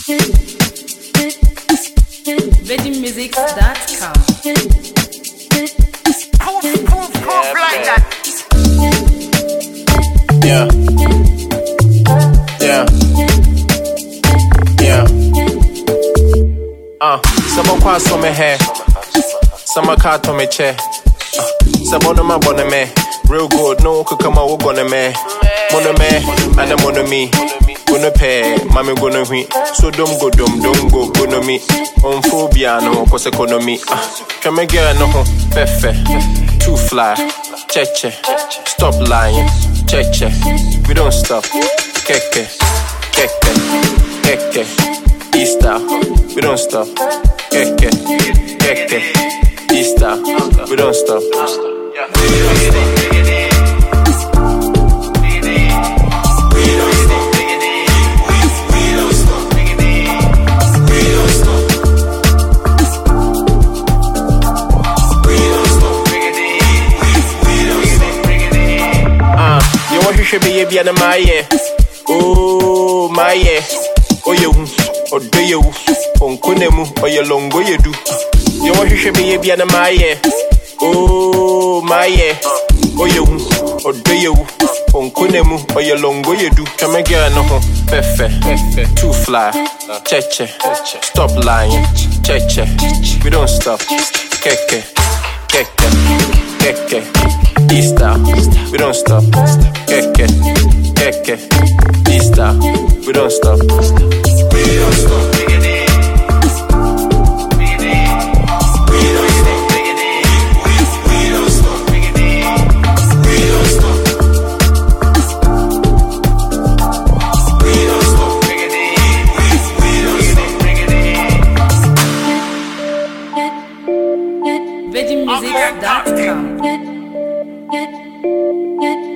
VeggieMusics.com. Like that. Yeah. Some kwa so me hair. Some car to me chair. Some on my bonnet me. Real good, no could come out on me. Mono me, and I'm on me. Gonna pay, mammy gonna win. So don't go, gonna me. On phobia, no, cause economy. Come again, no, perfect. Too fly, cheche. Stop lying, cheche. We don't stop. Keke. Easter, we don't stop. Keke. Easter, we don't stop. You want to should be a na my yeah. Oh my yeah. Oh you, oh do you, on kunemu, or your longo you do. You want to should be a na my yeah. Oh my yeah. Oh you, oh do you, on kunemu, or your longo you do. Come again, no, perfect, too fly, cheche, stop lying, cheche, we don't stop, keke. Easter, we don't stop. Keke, Easter, we don't stop. We don't stop. VeggieMusics.com.